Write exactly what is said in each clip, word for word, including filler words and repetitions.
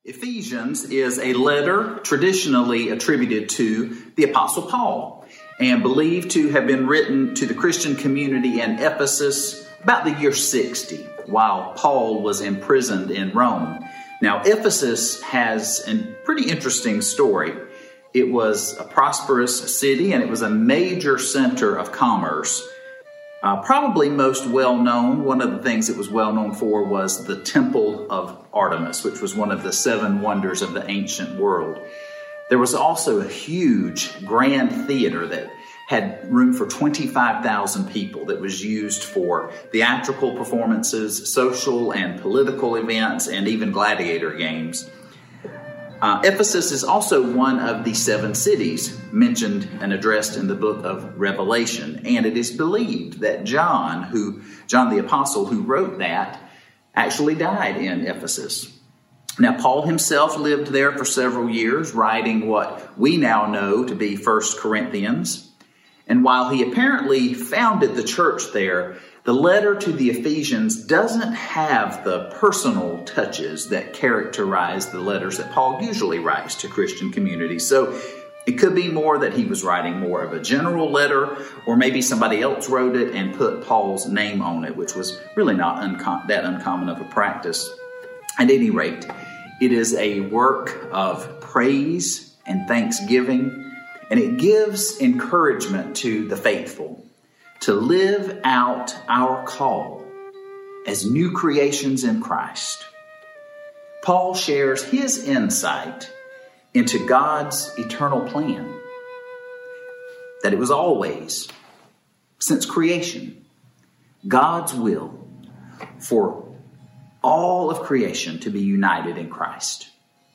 Ephesians is a letter traditionally attributed to the Apostle Paul and believed to have been written to the Christian community in Ephesus about the year sixty, while Paul was imprisoned in Rome. Now, Ephesus has a pretty interesting story. It was a prosperous city and it was a major center of commerce. Uh, probably most well known, one of the things it was well known for was the Temple of Artemis, which was one of the seven wonders of the ancient world. There was also a huge grand theater that had room for twenty-five thousand people that was used for theatrical performances, social and political events, and even gladiator games. Uh, Ephesus is also one of the seven cities mentioned and addressed in the book of Revelation. And it is believed that John, who John the Apostle, who wrote that, actually died in Ephesus. Now, Paul himself lived there for several years, writing what we now know to be First Corinthians. And while he apparently founded the church there, the letter to the Ephesians doesn't have the personal touches that characterize the letters that Paul usually writes to Christian communities. So it could be more that he was writing more of a general letter, or maybe somebody else wrote it and put Paul's name on it, which was really not uncom- that uncommon of a practice. At any rate, it is a work of praise and thanksgiving, and it gives encouragement to the faithful to live out our call as new creations in Christ. Paul shares his insight into God's eternal plan, that it was always, since creation, God's will for all of creation to be united in Christ.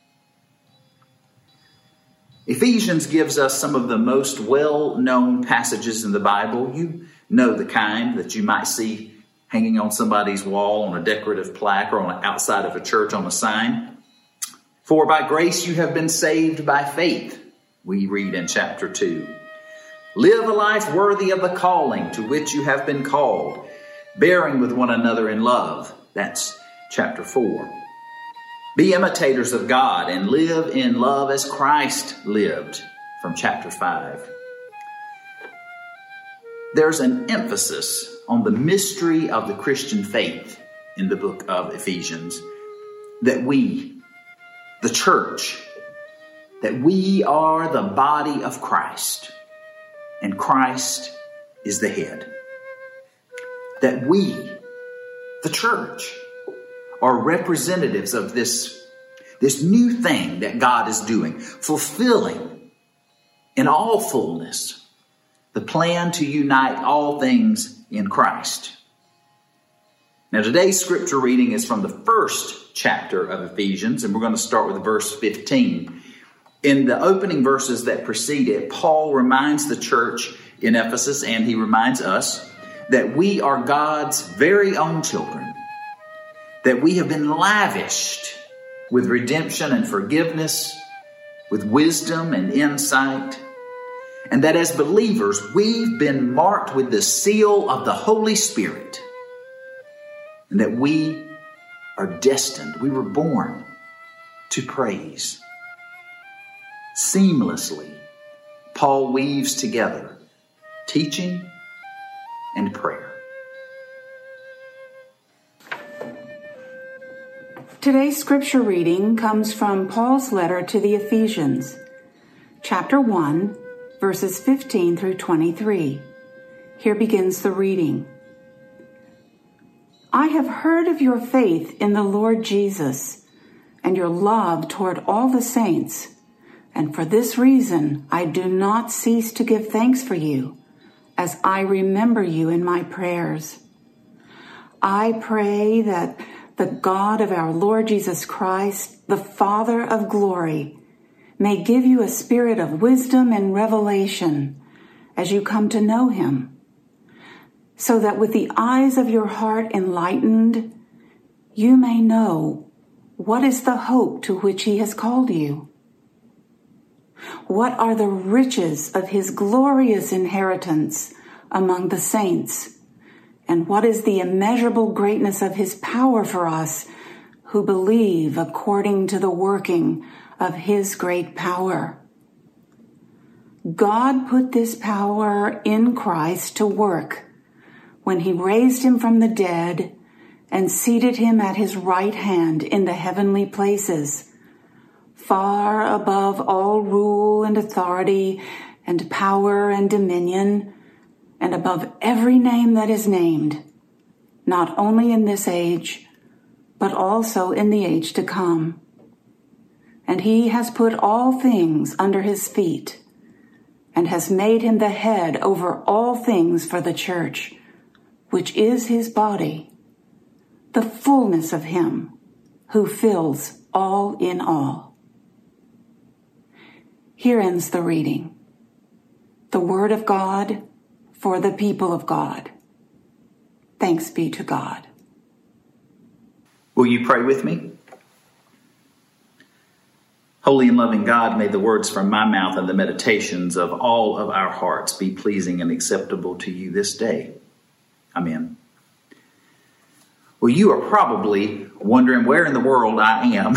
Ephesians gives us some of the most well-known passages in the Bible. You know the kind that you might see hanging on somebody's wall on a decorative plaque or on the outside of a church on a sign. For by grace you have been saved by faith, we read in chapter two. Live a life worthy of the calling to which you have been called, bearing with one another in love. That's chapter four. Be imitators of God and live in love as Christ lived, from chapter five. There's an emphasis on the mystery of the Christian faith in the book of Ephesians, that we, the church, that we are the body of Christ, and Christ is the head. That we, the church, are representatives of this, this new thing that God is doing, fulfilling in all fullness the plan to unite all things in Christ. Now, today's scripture reading is from the first chapter of Ephesians, and we're going to start with verse fifteen. In the opening verses that precede it, Paul reminds the church in Ephesus, and he reminds us, that we are God's very own children, that we have been lavished with redemption and forgiveness, with wisdom and insight, and that as believers, we've been marked with the seal of the Holy Spirit, and that we are destined, we were born to praise. Seamlessly, Paul weaves together teaching and prayer. Today's scripture reading comes from Paul's letter to the Ephesians, chapter one, verses fifteen through twenty-three. Here begins the reading. I have heard of your faith in the Lord Jesus and your love toward all the saints, and for this reason I do not cease to give thanks for you, as I remember you in my prayers. I pray that the God of our Lord Jesus Christ, the Father of glory, may give you a spirit of wisdom and revelation as you come to know him, so that with the eyes of your heart enlightened, you may know what is the hope to which he has called you. What are the riches of his glorious inheritance among the saints? And what is the immeasurable greatness of his power for us who believe according to the working of his great power. God put this power in Christ to work when he raised him from the dead and seated him at his right hand in the heavenly places, far above all rule and authority and power and dominion, and above every name that is named, not only in this age, but also in the age to come. And he has put all things under his feet, and has made him the head over all things for the church, which is his body, the fullness of him who fills all in all. Here ends the reading. The word of God for the people of God. Thanks be to God. Will you pray with me? Holy and loving God, may the words from my mouth and the meditations of all of our hearts be pleasing and acceptable to you this day. Amen. Well, you are probably wondering where in the world I am.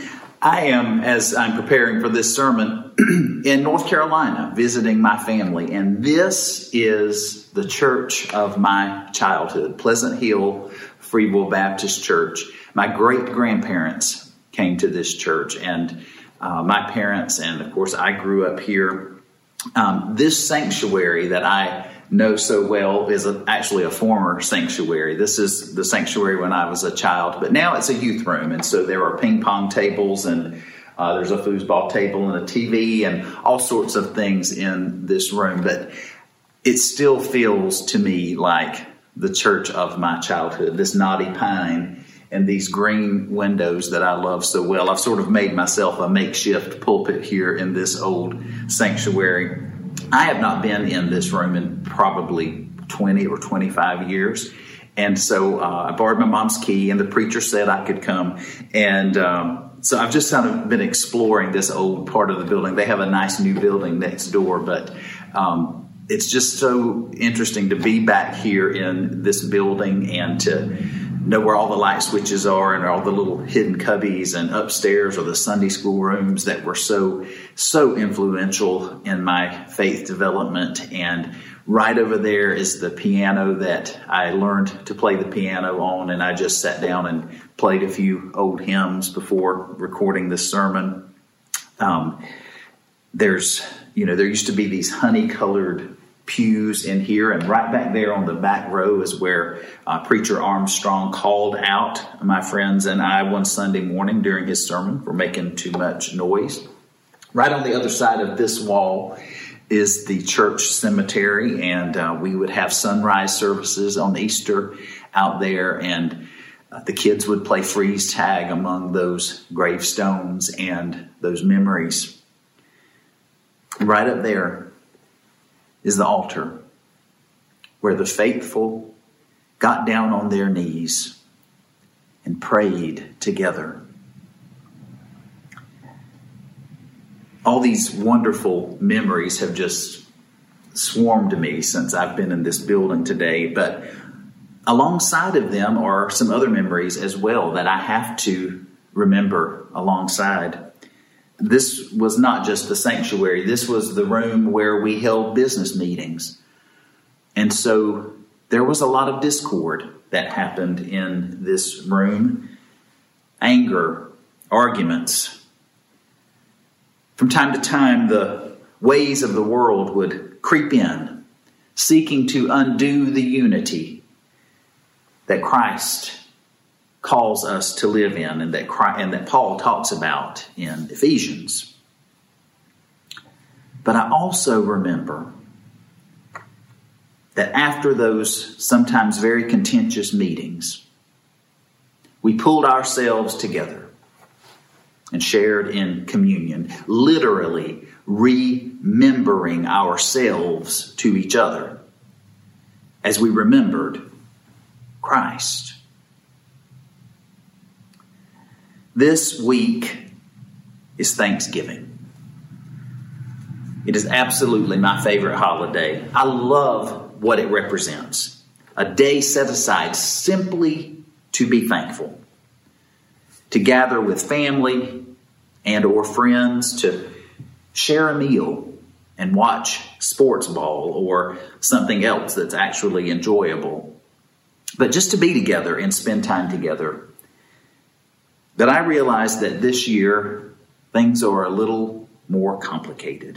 I am, as I'm preparing for this sermon, in North Carolina, visiting my family. And this is the church of my childhood, Pleasant Hill Free Will Baptist Church. My great-grandparents came to this church, and uh, my parents, and of course I grew up here. Um, this sanctuary that I know so well is a, actually a former sanctuary. This is the sanctuary when I was a child, but now it's a youth room. And so there are ping pong tables, and uh, there's a foosball table and a T V and all sorts of things in this room. But it still feels to me like the church of my childhood, this knotty pine and these green windows that I love so well. I've sort of made myself a makeshift pulpit here in this old sanctuary. I have not been in this room in probably twenty or twenty-five years. And so uh, I borrowed my mom's key, and the preacher said I could come. And um, so I've just kind of been exploring this old part of the building. They have a nice new building next door, but um, it's just so interesting to be back here in this building and to know where all the light switches are and all the little hidden cubbies, and upstairs are the Sunday school rooms that were so, so influential in my faith development. And right over there is the piano that I learned to play the piano on, and I just sat down and played a few old hymns before recording this sermon. Um, there's, you know, there used to be these honey-colored pews in here, and right back there on the back row is where uh, Preacher Armstrong called out my friends and I one Sunday morning during his sermon for making too much noise. Right on the other side of this wall is the church cemetery, and uh, we would have sunrise services on Easter out there, and uh, the kids would play freeze tag among those gravestones and those memories. Right up there is the altar where the faithful got down on their knees and prayed together. All these wonderful memories have just swarmed to me since I've been in this building today, but alongside of them are some other memories as well that I have to remember alongside. This was not just the sanctuary. This was the room where we held business meetings. And so there was a lot of discord that happened in this room. Anger, arguments. From time to time, the ways of the world would creep in, seeking to undo the unity that Christ calls us to live in, and that Christ, and that Paul talks about in Ephesians. But I also remember that after those sometimes very contentious meetings, we pulled ourselves together and shared in communion, literally remembering ourselves to each other as we remembered Christ. This week is Thanksgiving. It is absolutely my favorite holiday. I love what it represents. A day set aside simply to be thankful. to gather with family and or friends to share a meal and watch sports ball or something else that's actually enjoyable. But just to be together and spend time together. But I realize that this year, things are a little more complicated.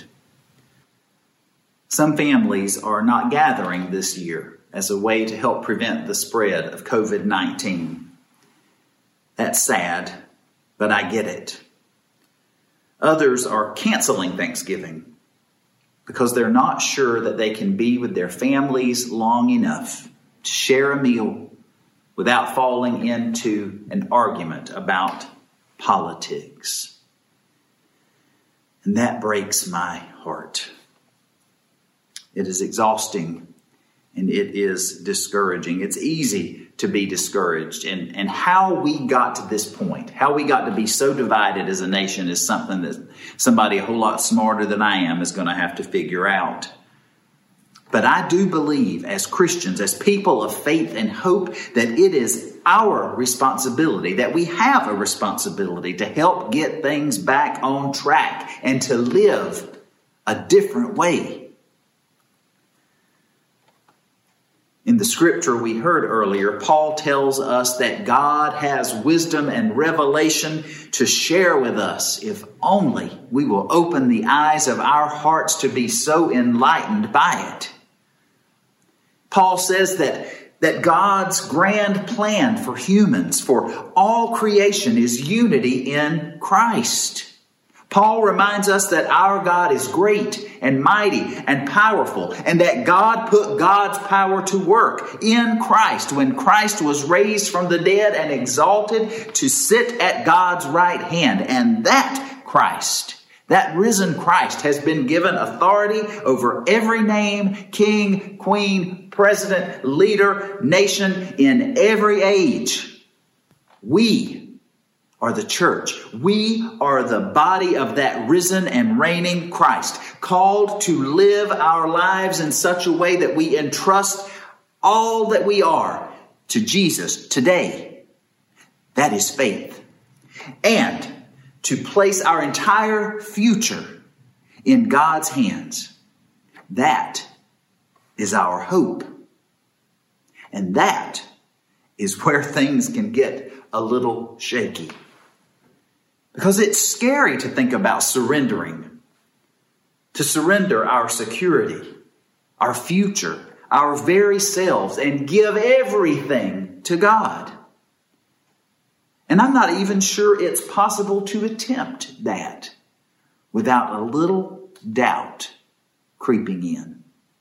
Some families are not gathering this year as a way to help prevent the spread of covid nineteen. That's sad, but I get it. Others are canceling Thanksgiving because they're not sure that they can be with their families long enough to share a meal without falling into an argument about politics. And that breaks my heart. It is exhausting and it is discouraging. It's easy to be discouraged. And, and how we got to this point, how we got to be so divided as a nation is something that somebody a whole lot smarter than I am is going to have to figure out. But I do believe as Christians, as people of faith and hope, that it is our responsibility, that we have a responsibility to help get things back on track and to live a different way. In the scripture we heard earlier, Paul tells us that God has wisdom and revelation to share with us if only we will open the eyes of our hearts to be so enlightened by it. Paul says that, that God's grand plan for humans, for all creation, is unity in Christ. Paul reminds us that our God is great and mighty and powerful, and that God put God's power to work in Christ when Christ was raised from the dead and exalted to sit at God's right hand. And that Christ, that risen Christ, has been given authority over every name, king, queen, president, leader, nation in every age. We are the church. We are the body of that risen and reigning Christ, called to live our lives in such a way that we entrust all that we are to Jesus today. That is faith. And to place our entire future in God's hands. That is our hope. And that is where things can get a little shaky. Because it's scary to think about surrendering. To surrender our security, our future, our very selves, and give everything to God. And I'm not even sure it's possible to attempt that without a little doubt creeping in.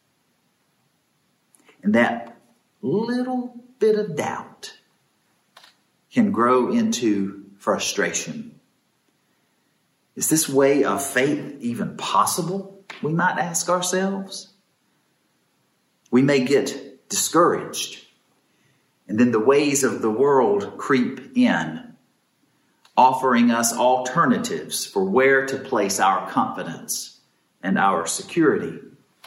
And that little bit of doubt can grow into frustration. Is this way of faith even possible? We might ask ourselves. We may get discouraged. And then the ways of the world creep in, offering us alternatives for where to place our confidence and our security.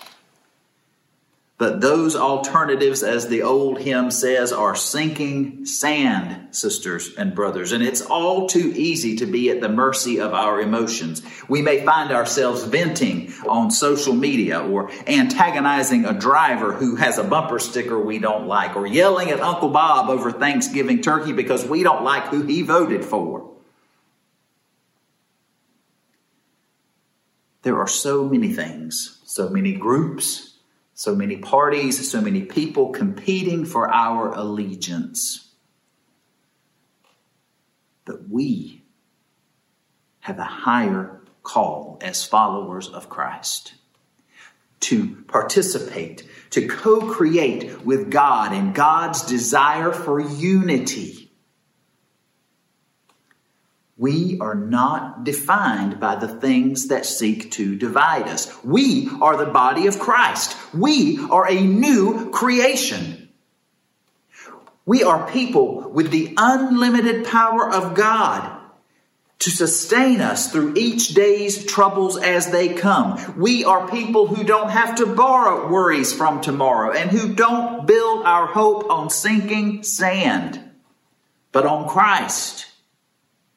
But those alternatives, as the old hymn says, are sinking sand, sisters and brothers. And it's all too easy to be at the mercy of our emotions. We may find ourselves venting on social media or antagonizing a driver who has a bumper sticker we don't like, or yelling at Uncle Bob over Thanksgiving turkey because we don't like who he voted for. There are so many things, so many groups, so many parties, so many people competing for our allegiance. But we have a higher call as followers of Christ to participate, to co-create with God in God's desire for unity. We are not defined by the things that seek to divide us. We are the body of Christ. We are a new creation. We are people with the unlimited power of God to sustain us through each day's troubles as they come. We are people who don't have to borrow worries from tomorrow and who don't build our hope on sinking sand, but on Christ.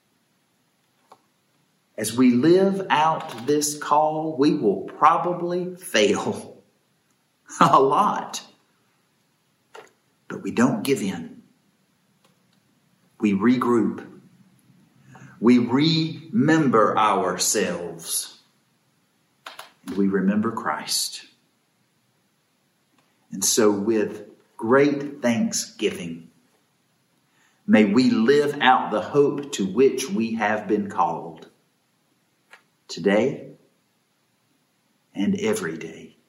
as we live out this call, we will probably fail a lot. But we don't give in. We regroup. We remember ourselves. And we remember Christ. And so with great thanksgiving, may we live out the hope to which we have been called today and every day.